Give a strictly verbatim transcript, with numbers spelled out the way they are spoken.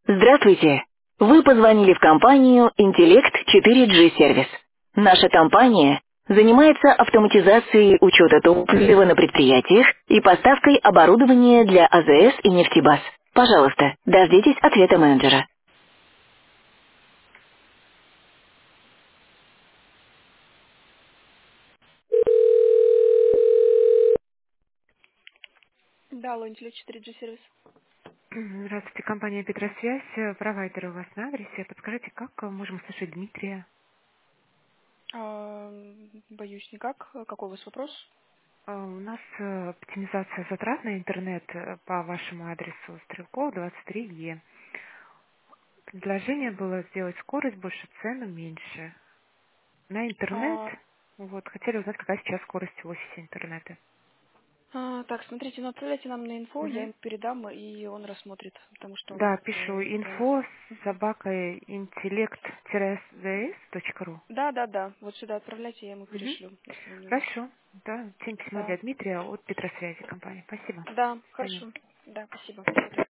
Здравствуйте! Вы позвонили в компанию Intellect четыре джи Service. Наша компания занимается автоматизацией учета топлива на предприятиях и поставкой оборудования для а зэ эс и нефтебаз. Пожалуйста, дождитесь ответа менеджера. Да, алло, Интеллект четыре джи сервис. Мгм. Здравствуйте, компания Петросвязь, э, провайдер у вас на адресе. Подскажите, как э, можем услышать Дмитрия? А, боюсь никак. Какой у вас вопрос? Э, У нас э, оптимизация затрат на интернет э, по вашему адресу Стрелкова двадцать три Е. Предложение было сделать скорость больше, цену меньше. На интернет, А, вот, хотели узнать, какая сейчас скорость в офисе интернета. а, так, смотрите, ну отправляйте нам на инфо, я Мгм. им передам, и он рассмотрит, потому что он Да, пишу э, это у нас. инфо собака интеллект зс точка ру. Да, да, да. Вот сюда отправляйте, я ему перешлю, если он у вас. Хорошо. Да, тем письмо Да. для Дмитрия от Петросвязи компании. Спасибо. Да, До свидания. хорошо. Да, спасибо.